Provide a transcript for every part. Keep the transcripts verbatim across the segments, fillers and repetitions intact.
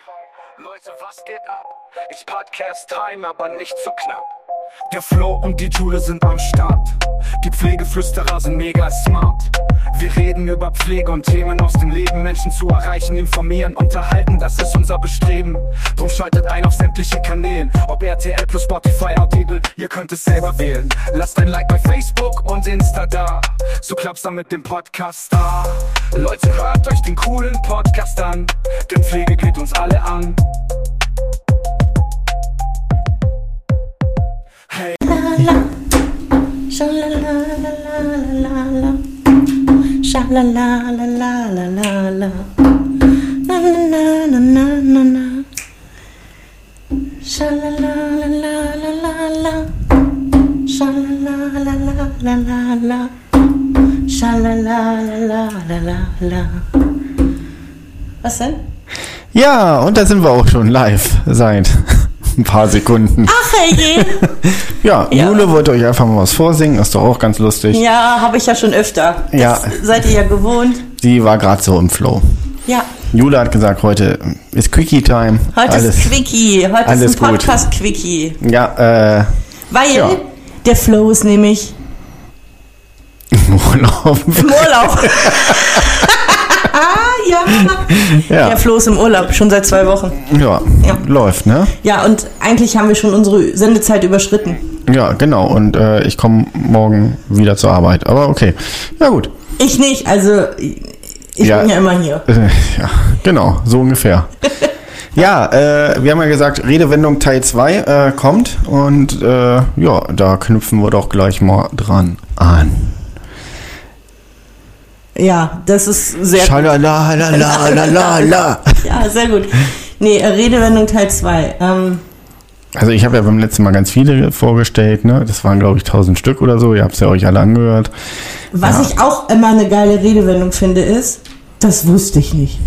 Leute, was geht ab? Ich Podcast Time, aber nicht zu knapp. Der Flo und die Jule sind am Start. Die Pflegeflüsterer sind mega smart. Wir reden über Pflege und Themen aus dem Leben. Menschen zu erreichen, informieren, unterhalten, das ist unser Bestreben. Drum schaltet ein auf sämtliche Kanälen. Ob R T L plus Spotify, Audible, ihr könnt es selber wählen. Lasst ein Like bei Facebook und Insta da. So klappt's dann mit dem Podcast da. Leute, hört euch den coolen Podcast an. Denn Pflege geht uns alle an. Hey. Sha-la-la-la-la-la-la. Sha-la-la-la-la-la-la. Na-na-na-na-na-na. Sha-la-la-la-la-la-la. Sha-la-la-la-la-la-la. Sha-la-la-la-la-la-la. Was denn? Ja, und da sind wir auch schon live seit ein paar Sekunden. Ach, hey. Ja, Ja. Jule wollte euch einfach mal was vorsingen, ist doch auch ganz lustig. Ja, habe ich ja schon öfter. Das Ja. seid ihr ja gewohnt. Die war gerade so im Flow. Ja, Jule hat gesagt, heute ist Quickie-Time. heute alles, ist Quickie. Heute alles ist ein gut. Podcast-Quickie. Ja, äh, Weil Ja. der Flo ist nämlich im Urlaub. im Urlaub. Ah, ja. Ja. Der Flo ist im Urlaub, schon seit zwei Wochen. Ja, Ja. läuft, ne? Ja, und eigentlich haben wir schon unsere Sendezeit überschritten. Ja, genau. Und äh, ich komme morgen wieder zur Arbeit. Aber okay. Ja, gut. Ich nicht, also ich Ja. bin ja immer hier. Äh, ja, genau, so ungefähr. Ja, äh, wir haben ja gesagt, Redewendung Teil zwei äh, kommt und äh, ja, da knüpfen wir doch gleich mal dran an. Ja, das ist sehr gut. Schalalalalala. Ja, sehr gut. Nee, äh, Redewendung Teil zwei. Ähm, Also ich habe ja beim letzten Mal ganz viele vorgestellt, ne? Das waren glaube ich tausend Stück oder so, ihr habt es ja euch alle angehört. was Ja. ich auch immer eine geile Redewendung finde, ist, das wusste ich nicht.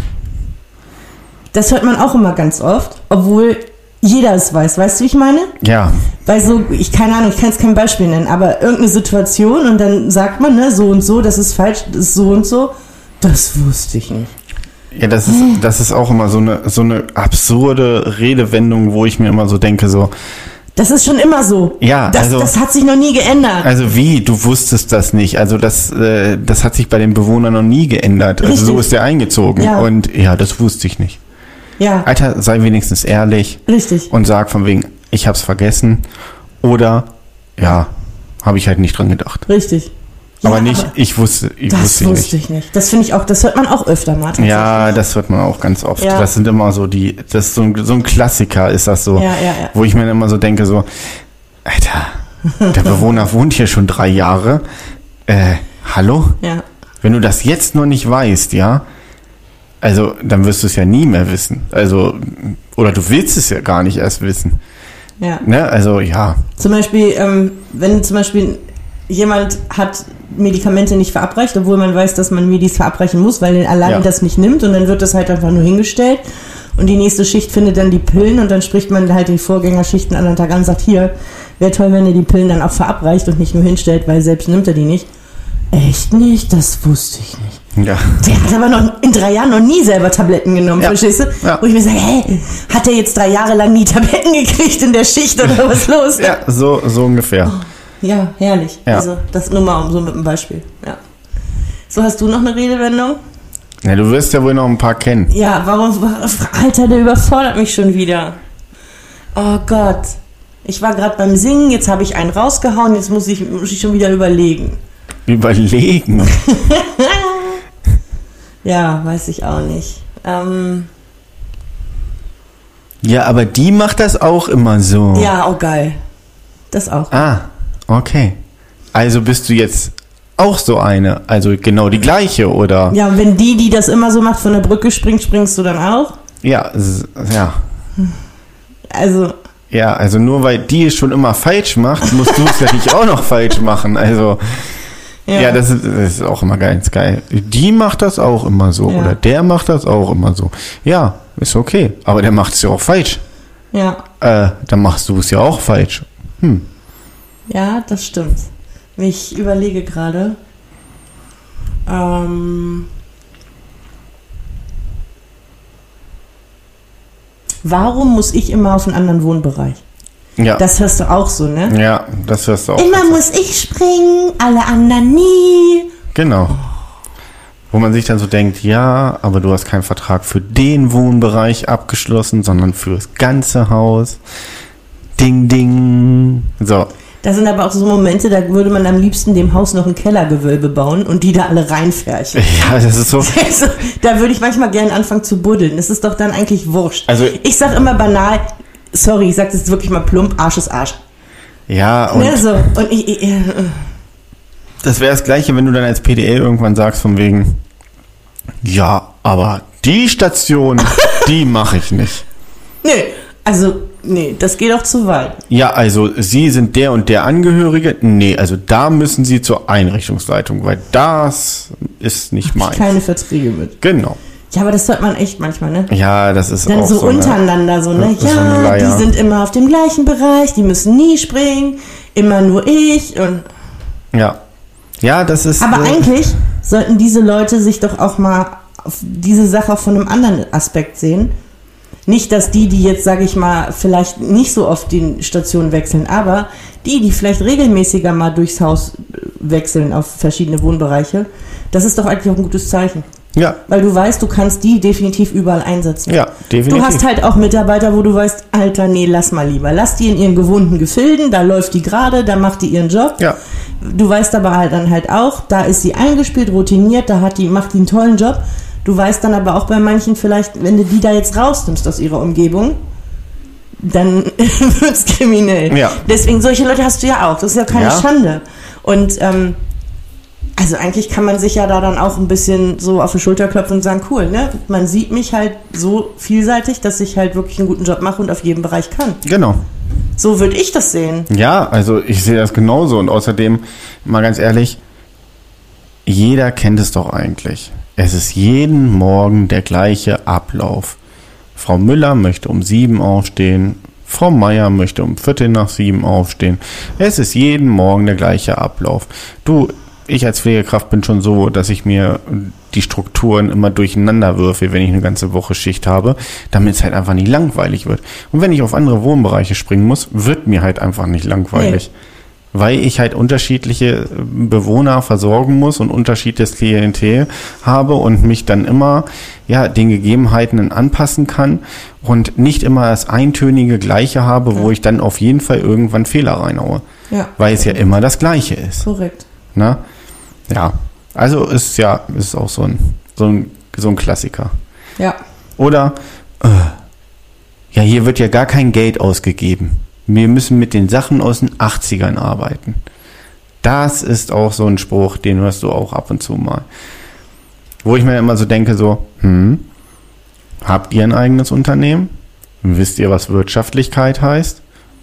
Das hört man auch immer ganz oft, obwohl jeder es weiß. Weißt du, wie ich meine? Ja, Weil so, ich keine Ahnung, ich kann jetzt kein Beispiel nennen, aber irgendeine Situation und dann sagt man, ne, so und so, das ist falsch, das ist so und so. Das wusste ich nicht. ja, das ist das ist auch immer so eine so eine absurde Redewendung, wo ich mir immer so denke, so, Das ist schon immer so. Ja, das, also- das hat sich noch nie geändert. also wie, du wusstest das nicht. Also das, äh, das hat sich bei den Bewohnern noch nie geändert. Also Richtig. so ist der eingezogen. Ja. Und ja, das wusste ich nicht. Ja, Alter, sei wenigstens ehrlich richtig. und sag von wegen, ich hab's vergessen. Oder, ja, habe ich halt nicht dran gedacht. Richtig. aber Ja, nicht, aber ich wusste, ich das wusste wusste nicht. ich nicht. Das finde ich auch, das hört man auch öfter mal. tatsächlich. Ja, das hört man auch ganz oft. Ja. Das sind immer so die, das ist so ein, so ein Klassiker ist das so. Ja, ja, ja. Wo ich mir immer so denke, so, Alter, der Bewohner wohnt hier schon drei Jahre. Äh, hallo? Ja. Wenn du das jetzt noch nicht weißt, ja, also dann wirst du es ja nie mehr wissen. Also, oder du willst es ja gar nicht erst wissen. Ja. Ne? Also, ja. Zum Beispiel, ähm, wenn zum Beispiel jemand hat Medikamente nicht verabreicht, obwohl man weiß, dass man Medis verabreichen muss, weil er alleine Ja. das nicht nimmt und dann wird das halt einfach nur hingestellt und die nächste Schicht findet dann die Pillen und dann spricht man halt die Vorgängerschichten an anderen Tag an und sagt, hier, wäre toll, wenn er die Pillen dann auch verabreicht und nicht nur hinstellt, weil selbst nimmt er die nicht. Echt nicht? Das wusste ich nicht. Ja. Der hat aber noch in drei Jahren noch nie selber Tabletten genommen, Ja. verstehst du? Ja. Wo ich mir sage, hä, hat der jetzt drei Jahre lang nie Tabletten gekriegt in der Schicht oder was ist los? Ja, so, so ungefähr. Ja, herrlich. Ja. Also das nur mal so mit einem Beispiel. Ja. So, hast du noch eine Redewendung? Ja, du wirst ja wohl noch ein paar kennen. Ja, warum? Alter, der überfordert mich schon wieder. Oh Gott. Ich war gerade beim Singen, jetzt habe ich einen rausgehauen, jetzt muss ich, muss ich schon wieder überlegen. Überlegen. Ja, weiß ich auch nicht. Ähm, Ja, aber die macht das auch immer so. ja, auch geil. Das auch. Ah, okay. Also bist du jetzt auch so eine, also genau die gleiche, oder? Ja, und wenn die, die das immer so macht, von der Brücke springt, springst du dann auch? Ja, s- ja. Also, Ja, also nur weil die es schon immer falsch macht, musst du es ja nicht auch noch falsch machen. Also, ja. ja, das, ist, das ist auch immer ganz geil. Die macht das auch immer so, Ja. oder der macht das auch immer so. Ja, ist okay, aber der macht es ja auch falsch. Ja, Äh, dann machst du es ja auch falsch. Hm. ja, das stimmt. Ich überlege gerade. Ähm, Warum muss ich immer auf einen anderen Wohnbereich? Ja. Das hörst du auch so, ne? Ja, das hörst du auch. Immer muss ich springen, alle anderen nie. Genau. Wo man sich dann so denkt, ja, aber du hast keinen Vertrag für den Wohnbereich abgeschlossen, sondern für das ganze Haus. Ding, ding. So. Das sind aber auch so Momente, da würde man am liebsten dem Haus noch ein Kellergewölbe bauen und die da alle reinfärchen. Ja, das ist so. Also, da würde ich manchmal gerne anfangen zu buddeln. Das ist doch dann eigentlich wurscht. Also, ich sag immer banal, sorry, ich sag das wirklich mal plump, Arsch ist Arsch. Ja, und ne, so. Und ich, ich, äh, das wäre das Gleiche, wenn du dann als P D L irgendwann sagst von wegen, ja, aber die Station, die mache ich nicht. Nee, also, nee, das geht auch zu weit. Ja, also Sie sind der und der Angehörige. Nee, also da müssen Sie zur Einrichtungsleitung, weil das ist nicht meins. Keine Verträge mit. Genau. Ja, aber das hört man echt manchmal, ne? Ja, das ist Dann auch so, so untereinander eine, so, ne? so Ja, eine die sind immer auf dem gleichen Bereich, die müssen nie springen, immer nur ich und... Ja. Ja, das ist... Aber äh, eigentlich sollten diese Leute sich doch auch mal auf diese Sache auch von einem anderen Aspekt sehen. Nicht, dass die, die jetzt, sage ich mal, vielleicht nicht so oft die Station wechseln, aber die, die vielleicht regelmäßiger mal durchs Haus wechseln auf verschiedene Wohnbereiche, das ist doch eigentlich auch ein gutes Zeichen. Ja. Weil du weißt, du kannst die definitiv überall einsetzen. Ja, definitiv. Du hast halt auch Mitarbeiter, wo du weißt, Alter, nee, lass mal lieber. Lass die in ihren gewohnten Gefilden, da läuft die gerade, da macht die ihren Job. Ja. Du weißt aber halt dann halt auch, da ist sie eingespielt, routiniert, da hat die, macht die einen tollen Job. Du weißt dann aber auch bei manchen vielleicht, wenn du die da jetzt rausnimmst aus ihrer Umgebung, dann wird's kriminell. Ja. Deswegen, solche Leute hast du ja auch. Das ist ja keine Ja. Schande. Und ähm, also eigentlich kann man sich ja da dann auch ein bisschen so auf die Schulter klopfen und sagen, cool, ne? Man sieht mich halt so vielseitig, dass ich halt wirklich einen guten Job mache und auf jedem Bereich kann. Genau. So würde ich das sehen. Ja, also ich sehe das genauso. Und außerdem, mal ganz ehrlich, jeder kennt es doch eigentlich. Es ist jeden Morgen der gleiche Ablauf. Frau Müller möchte um sieben aufstehen, Frau Meier möchte um Viertel nach sieben aufstehen. Es ist jeden Morgen der gleiche Ablauf. Du, ich als Pflegekraft bin schon so, dass ich mir die Strukturen immer durcheinander würfe, wenn ich eine ganze Woche Schicht habe, damit es halt einfach nicht langweilig wird. Und wenn ich auf andere Wohnbereiche springen muss, wird mir halt einfach nicht langweilig. Nee. Weil ich halt unterschiedliche Bewohner versorgen muss und unterschiedliches Klientel habe und mich dann immer ja den Gegebenheiten anpassen kann und nicht immer das eintönige Gleiche habe, ja. wo ich dann auf jeden Fall irgendwann Fehler reinhaue. Ja. Weil es ja immer das Gleiche ist. Korrekt. Na? Ja, also ist ja ist auch so ein, so ein, so ein Klassiker. Ja. Oder, äh, ja, hier wird ja gar kein Geld ausgegeben. Wir müssen mit den Sachen aus den achtzigern arbeiten. Das ist auch so ein Spruch, den hörst du auch ab und zu mal. Wo ich mir immer so denke, so, hm, habt ihr ein eigenes Unternehmen? Wisst ihr, was Wirtschaftlichkeit heißt?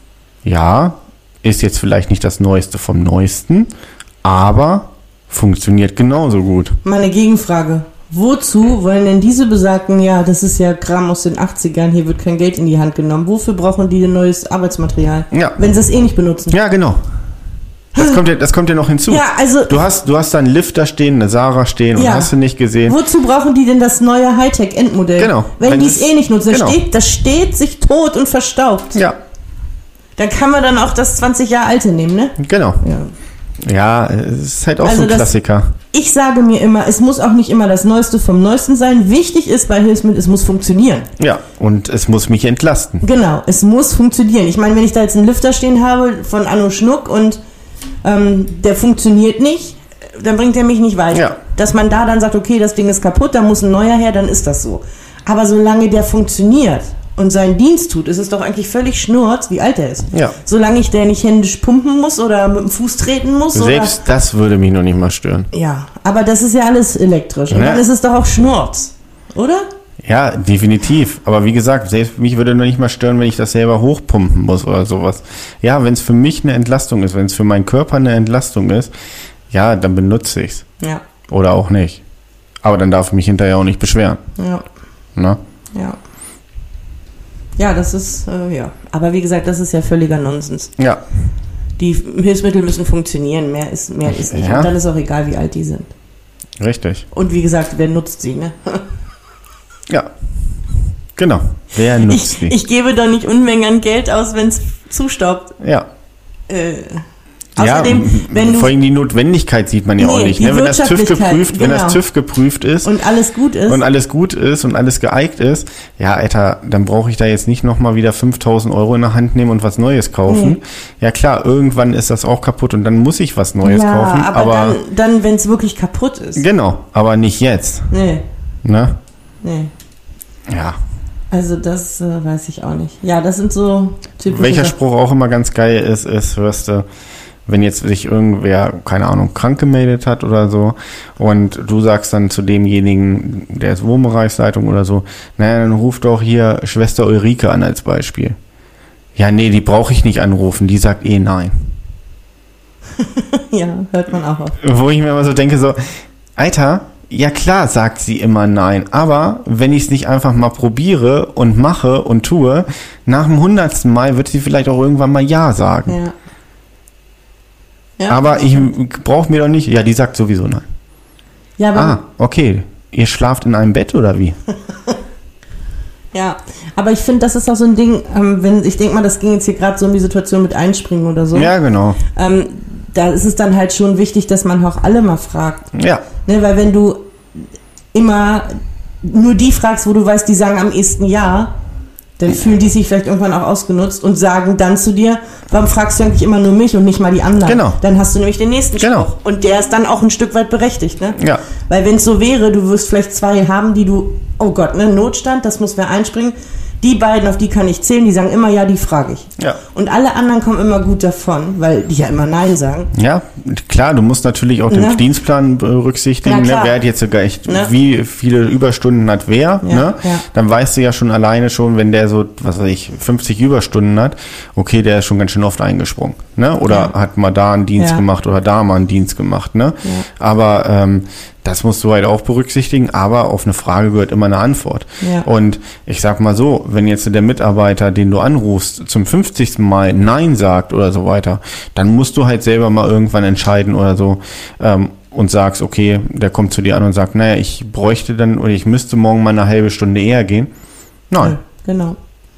Ja, ist jetzt vielleicht nicht das Neueste vom Neuesten, aber funktioniert genauso gut. Meine Gegenfrage. Wozu wollen denn diese besagten, ja, das ist ja Kram aus den achtzigern, hier wird kein Geld in die Hand genommen. Wofür brauchen die denn neues Arbeitsmaterial? Ja. Wenn sie es eh nicht benutzen. Ja, genau. Das kommt ja, das kommt ja noch hinzu. Ja, also. Du hast, du hast da einen Lifter stehen, eine Sarah stehen und ja. hast du nicht gesehen. Wozu brauchen die denn das neue Hightech-Endmodell? Genau. Wenn, Wenn die es eh nicht nutzen. Das, genau. steht, das steht sich tot und verstaubt. Ja. Dann kann man dann auch das zwanzig Jahre alte nehmen, ne? Genau. Ja. Ja, es ist halt auch also so ein das, Klassiker. Ich sage mir immer, es muss auch nicht immer das Neueste vom Neuesten sein. Wichtig ist bei Hilfsmitteln, es muss funktionieren. Ja, und es muss mich entlasten. Genau, es muss funktionieren. Ich meine, wenn ich da jetzt einen Lüfter stehen habe von Anno Schnuck und ähm, der funktioniert nicht, dann bringt er mich nicht weiter. Ja. Dass man da dann sagt, okay, das Ding ist kaputt, da muss ein neuer her, dann ist das so. Aber solange der funktioniert und seinen Dienst tut, ist es doch eigentlich völlig schnurz, wie alt er ist. Ja. Solange ich der nicht händisch pumpen muss oder mit dem Fuß treten muss. Selbst oder, das würde mich noch nicht mal stören. Ja, aber das ist ja alles elektrisch. Und ja. dann ist es doch auch Schnurz, oder? Ja, definitiv. Aber wie gesagt, selbst mich würde noch nicht mal stören, wenn ich das selber hochpumpen muss oder sowas. Ja, wenn es für mich eine Entlastung ist, wenn es für meinen Körper eine Entlastung ist, ja, dann benutze ich es. Ja. Oder auch nicht. Aber dann darf ich mich hinterher auch nicht beschweren. Ja. Na? Ja. Ja, das ist, äh, ja. Aber wie gesagt, das ist ja völliger Nonsens. Ja. Die Hilfsmittel müssen funktionieren, mehr ist, mehr ist nicht. Ja. Und dann ist auch egal, wie alt die sind. Richtig. Und wie gesagt, wer nutzt sie, ne? Ja. Genau. Wer nutzt Ich, die? ich gebe doch nicht Unmengen an Geld aus, wenn es zustaubt. Ja. Äh, außerdem, ja, wenn du... vor allem die Notwendigkeit sieht man ja Nee, auch nicht. die Ne? Wenn das TÜV Wirtschaftlichkeit, geprüft, wenn das genau. TÜV geprüft ist Und alles gut ist. und alles gut ist und alles geeignet ist, ja, Alter, dann brauche ich da jetzt nicht nochmal wieder fünftausend Euro in der Hand nehmen und was Neues kaufen. Nee. Ja klar, irgendwann ist das auch kaputt und dann muss ich was Neues ja, kaufen. aber, Aber, dann, dann wenn es wirklich kaputt ist. genau, aber nicht jetzt. Nee, Ne? nee. Ja. Also das äh, weiß ich auch nicht. Ja, das sind so typische... Welcher Spruch auch immer ganz geil ist, ist, hörst du, wenn jetzt sich irgendwer, keine Ahnung, krank gemeldet hat oder so und du sagst dann zu demjenigen, der ist Wohnbereichsleitung oder so, naja, dann ruf doch hier Schwester Ulrike an als Beispiel. Ja, nee, die brauche ich nicht anrufen, die sagt eh nein. Ja, hört man auch oft. Wo ich mir immer so denke, so, Alter, ja klar sagt sie immer nein, aber wenn ich es nicht einfach mal probiere und mache und tue, nach dem hundertsten Mal wird sie vielleicht auch irgendwann mal ja sagen. Ja. Ja, Aber ich brauche mir doch nicht, ja, die sagt sowieso nein. ja, aber, Ah, okay. Ihr schlaft in einem Bett oder wie? ja, aber ich finde, das ist auch so ein Ding, ähm, wenn ich denke mal, das ging jetzt hier gerade so um die Situation mit Einspringen oder so. Ja, genau. Ähm, da ist es dann halt schon wichtig, dass man auch alle mal fragt. Ja, Ne, weil wenn du immer nur die fragst, wo du weißt, die sagen am ehesten ja, dann fühlen die sich vielleicht irgendwann auch ausgenutzt und sagen dann zu dir, warum fragst du eigentlich immer nur mich und nicht mal die anderen? Genau. Dann hast du nämlich den nächsten Genau. Spruch. Und der ist dann auch ein Stück weit berechtigt. Ne? ja, Weil wenn es so wäre, du wirst vielleicht zwei haben, die du, oh Gott, ne, Notstand, das muss wer einspringen. Die beiden, auf die kann ich zählen, die sagen immer ja, die frage ich. ja. Und alle anderen kommen immer gut davon, weil die ja immer Nein sagen. Ja, klar, du musst natürlich auch den Ne? Dienstplan berücksichtigen. Na Ne? klar. Wer hat jetzt sogar echt, Ne? wie viele Überstunden hat wer. Ja, Ne? ja. Dann weißt du ja schon alleine schon, wenn der so, was weiß ich, fünfzig Überstunden hat, okay, der ist schon ganz schön oft eingesprungen. Ne? Oder Ja. hat mal da einen Dienst Ja. gemacht oder da mal einen Dienst gemacht. Ne? Ja. Aber ähm, das musst du halt auch berücksichtigen, aber auf eine Frage gehört immer eine Antwort. Ja. Und ich sag mal so, wenn jetzt der Mitarbeiter, den du anrufst, zum fünfzigsten Mal Nein sagt oder so weiter, dann musst du halt selber mal irgendwann entscheiden oder so ähm, und sagst, okay, der kommt zu dir an und sagt, naja, ich bräuchte dann oder ich müsste morgen mal eine halbe Stunde eher gehen. Nein. Ja, genau.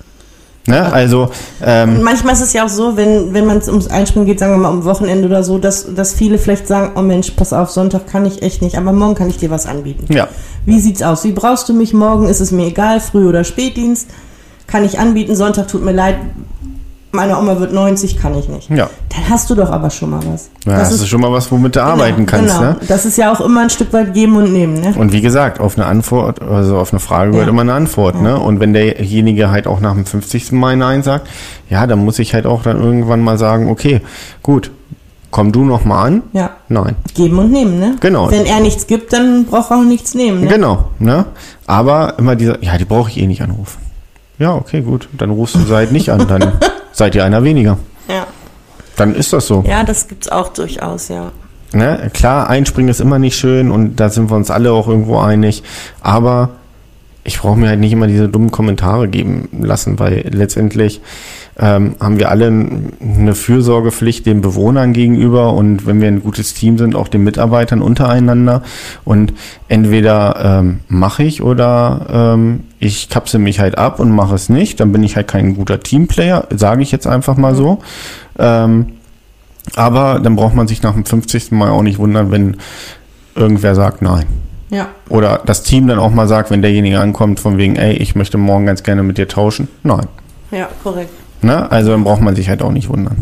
Ne? Also, ähm, Und manchmal ist es ja auch so, wenn, wenn man es ums Einspringen geht, sagen wir mal am Wochenende oder so, dass, dass viele vielleicht sagen, oh Mensch, pass auf, Sonntag kann ich echt nicht, aber morgen kann ich dir was anbieten. ja, Wie sieht's aus? Wie brauchst du mich morgen? Ist es mir egal, Früh- oder Spätdienst? Kann ich anbieten, Sonntag tut mir leid, meine Oma wird neunzig, kann ich nicht. ja. Dann hast du doch aber schon mal was. Ja, das, ist schon mal was, womit du arbeiten kannst. Genau. Ne? Das ist ja auch immer ein Stück weit geben und nehmen. Ne? Und wie gesagt, auf eine Antwort, also auf eine Frage gehört Ja. immer eine Antwort, Ja. ne? Und wenn derjenige halt auch nach dem fünfzigsten Mal Nein sagt, ja, dann muss ich halt auch dann irgendwann mal sagen, okay, gut, komm du noch mal an? Ja. Nein. Geben und nehmen, ne? Genau. Wenn er nichts gibt, dann braucht er auch nichts nehmen, ne? Genau, ne? Aber immer dieser, ja, die brauche ich eh nicht anrufen. Ja, okay, gut, dann rufst du sie halt nicht an, dann seid ihr einer weniger. Ja. Dann ist das so. Ja, das gibt's auch durchaus, ja. Ne? Klar, einspringen ist immer nicht schön und da sind wir uns alle auch irgendwo einig, aber ich brauche mir halt nicht immer diese dummen Kommentare geben lassen, weil letztendlich ähm, haben wir alle eine Fürsorgepflicht den Bewohnern gegenüber und wenn wir ein gutes Team sind, auch den Mitarbeitern untereinander und entweder ähm, mache ich oder ähm, ich kapsel mich halt ab und mache es nicht, dann bin ich halt kein guter Teamplayer, sage ich jetzt einfach mal so. Ähm, aber dann braucht man sich nach dem fünfzigsten Mal auch nicht wundern, wenn irgendwer sagt nein. Ja. Oder das Team dann auch mal sagt, wenn derjenige ankommt, von wegen, ey, ich möchte morgen ganz gerne mit dir tauschen. Nein. Ja, korrekt. Ne? Also dann braucht man sich halt auch nicht wundern.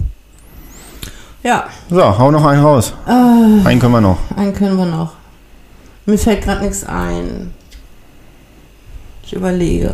Ja, So, hau noch einen raus. äh, Einen können wir noch. einen können wir noch. Mir fällt gerade nichts ein. Ich überlege.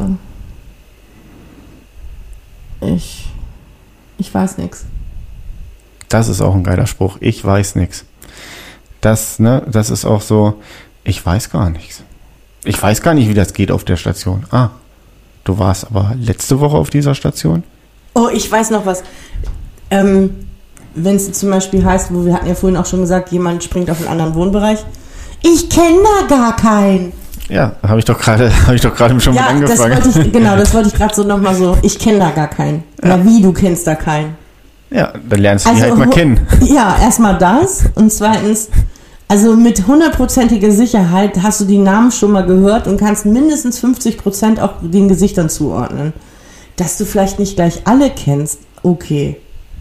Ich, ich weiß nichts. Das ist auch ein geiler Spruch. Ich weiß nichts. Das, ne, das ist auch so, ich weiß gar nichts. Ich weiß gar nicht, wie das geht auf der Station. Ah, du warst aber letzte Woche auf dieser Station? Oh, ich weiß noch was. Ähm, wenn es zum Beispiel heißt, wo wir hatten ja vorhin auch schon gesagt, jemand springt auf einen anderen Wohnbereich. Ich kenne da gar keinen. Ja, habe ich doch gerade, habe ich doch gerade schon Ja, mit das angefangen. wollte ich, genau, das wollte ich gerade so nochmal so. Ich kenne da gar keinen. Ja, wie, du kennst da keinen? Ja, dann lernst du Also, die halt mal wo- kennen. Ja, erstmal das und zweitens, Also mit hundertprozentiger Sicherheit hast du die Namen schon mal gehört und kannst mindestens fünfzig Prozent auch den Gesichtern zuordnen. Dass du vielleicht nicht gleich alle kennst, okay.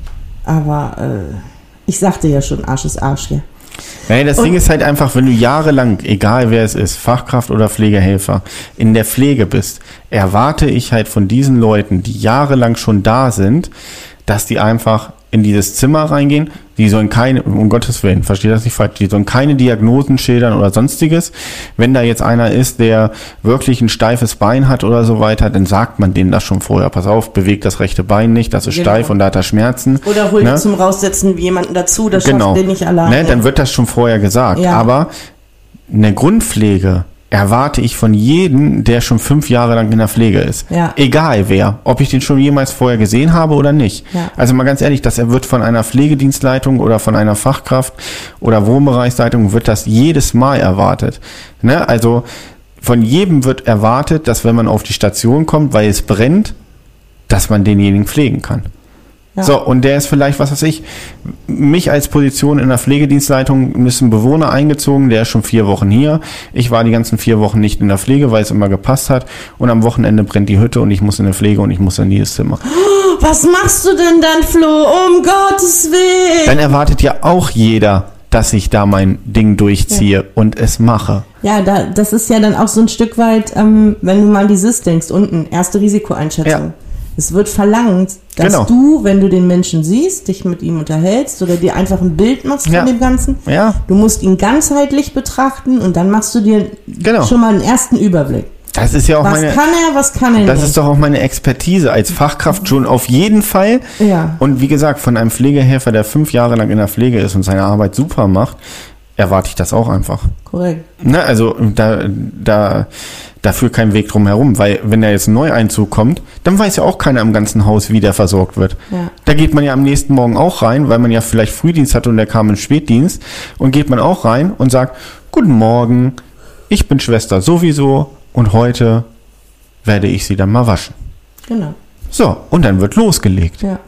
Aber äh, ich sagte ja schon, Arsch ist Arsch hier. Naja, das und Ding ist halt einfach, wenn du jahrelang, egal wer es ist, Fachkraft oder Pflegehelfer, in der Pflege bist, erwarte ich halt von diesen Leuten, die jahrelang schon da sind, dass die einfach in dieses Zimmer reingehen. Die sollen keine, um Gottes Willen, verstehe das nicht falsch, die sollen keine Diagnosen schildern oder sonstiges. Wenn da jetzt einer ist, der wirklich ein steifes Bein hat oder so weiter, dann sagt man denen das schon vorher. Pass auf, bewegt das rechte Bein nicht, das ist genau. steif und da hat er Schmerzen. Oder hol ne? zum Raussetzen jemanden dazu, das genau. schafft den nicht alleine. Ne? Dann wird das schon vorher gesagt. Ja. Aber eine Grundpflege erwarte ich von jedem, der schon fünf Jahre lang in der Pflege ist. Ja. Egal wer, ob ich den schon jemals vorher gesehen habe oder nicht. Ja. Also mal ganz ehrlich, das wird von einer Pflegedienstleitung oder von einer Fachkraft oder Wohnbereichsleitung wird das jedes Mal erwartet. Ne? Also von jedem wird erwartet, dass wenn man auf die Station kommt, weil es brennt, dass man denjenigen pflegen kann. Ja. So, und der ist vielleicht, was weiß ich, mich als Position in der Pflegedienstleitung müssen Bewohner eingezogen, der ist schon vier Wochen hier. Ich war die ganzen vier Wochen nicht in der Pflege, weil es immer gepasst hat. Und am Wochenende brennt die Hütte und ich muss in der Pflege und ich muss in dieses Zimmer. Was machst du denn dann, Flo? Um Gottes Willen! Dann erwartet ja auch jeder, dass ich da mein Ding durchziehe ja. und es mache. Ja, da, das ist ja dann auch so ein Stück weit, ähm, wenn du mal an die S I S denkst, unten, erste Risikoeinschätzung. Ja. Es wird verlangt, dass genau. du, wenn du den Menschen siehst, dich mit ihm unterhältst oder dir einfach ein Bild machst ja. von dem Ganzen. Ja. Du musst ihn ganzheitlich betrachten und dann machst du dir genau. schon mal einen ersten Überblick. Das ist ja auch was meine. Was kann er, was kann er das nicht? ist doch auch meine Expertise als Fachkraft schon auf jeden Fall. Ja. Und wie gesagt, von einem Pflegehelfer, der fünf Jahre lang in der Pflege ist und seine Arbeit super macht, erwarte ich das auch einfach. Korrekt. Ne, also da, da, da führt kein Weg drum herum, weil wenn da jetzt ein Neueinzug kommt, dann weiß ja auch keiner im ganzen Haus, wie der versorgt wird. Ja. Da geht man ja am nächsten Morgen auch rein, weil man ja vielleicht Frühdienst hat und der kam im Spätdienst und geht man auch rein und sagt, guten Morgen, ich bin Schwester sowieso und heute werde ich sie dann mal waschen. Genau. So, und dann wird losgelegt. Ja.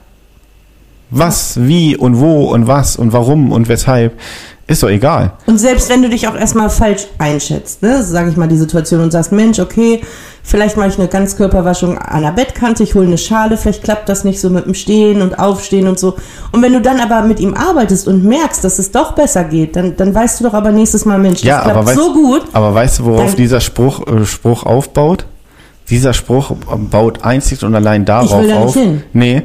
Was, wie und wo und was und warum und weshalb, ist doch egal. Und selbst wenn du dich auch erstmal falsch einschätzt, ne, sage ich mal die Situation und sagst, Mensch, okay, vielleicht mache ich eine Ganzkörperwaschung an der Bettkante, ich hole eine Schale, vielleicht klappt das nicht so mit dem Stehen und Aufstehen und so. Und wenn du dann aber mit ihm arbeitest und merkst, dass es doch besser geht, dann, dann weißt du doch aber nächstes Mal, Mensch, das ja, klappt weißt, so gut. Aber weißt du, worauf dieser Spruch, äh, Spruch aufbaut? Dieser Spruch baut einzig und allein darauf ich will da auf. Nicht hin. Nee,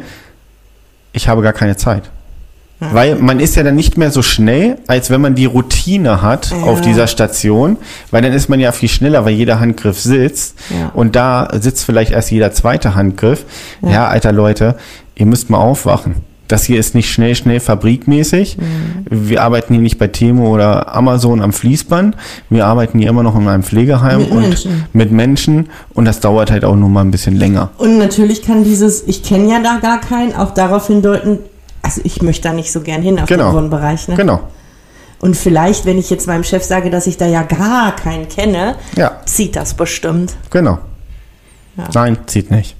ich habe gar keine Zeit. Ja. Weil man ist ja dann nicht mehr so schnell, als wenn man die Routine hat ja. auf dieser Station, weil dann ist man ja viel schneller, weil jeder Handgriff sitzt ja. und da sitzt vielleicht erst jeder zweite Handgriff. Ja, ja alter Leute, ihr müsst mal aufwachen. Das hier ist nicht schnell, schnell fabrikmäßig. Mhm. Wir arbeiten hier nicht bei Temo oder Amazon am Fließband. Wir arbeiten hier immer noch in einem Pflegeheim mit und Menschen. mit Menschen. Und das dauert halt auch nur mal ein bisschen länger. Und natürlich kann dieses, ich kenne ja da gar keinen, auch darauf hindeuten, also ich möchte da nicht so gern hin auf genau. den Wohnbereich. Ne? Genau. Und vielleicht, wenn ich jetzt meinem Chef sage, dass ich da ja gar keinen kenne, ja. zieht das bestimmt. Genau. Ja. Nein, zieht nicht.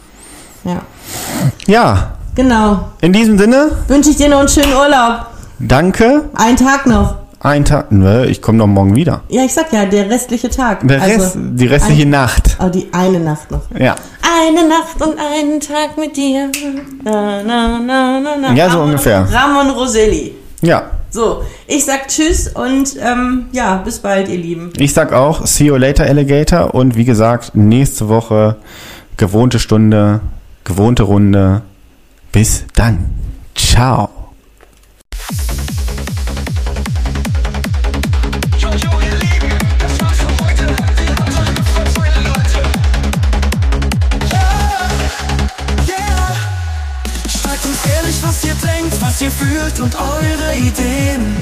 Ja. Ja. Genau. In diesem Sinne wünsche ich dir noch einen schönen Urlaub. Danke. Einen Tag noch. Ein Tag, ne, ich komme noch morgen wieder. Ja, ich sag ja, der restliche Tag. Der Rest, also die restliche ein, Nacht. Oh, die eine Nacht noch. Ja. Eine Nacht und einen Tag mit dir. Na, na, na, na, na. Ja, so Ramon, ungefähr. Ramon Roselli. Ja. So, ich sag Tschüss und ähm, ja, bis bald, ihr Lieben. Ich sag auch, see you later, Alligator. Und wie gesagt, nächste Woche gewohnte Stunde, gewohnte Runde. Bis dann. Ciao. Was ihr denkt, was ihr fühlt und eure Ideen.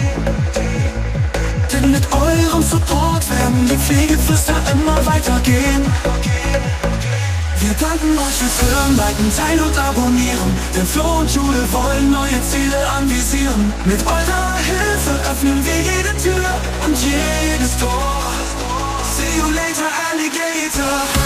Denn mit eurem Support werden die Pflegeflüster immer weitergehen. Wir danken euch fürs Hören, liken, teilen und abonnieren. Denn Flo und Jule wollen neue Ziele anvisieren. Mit eurer Hilfe öffnen wir jede Tür und jedes Tor. See you later, Alligator.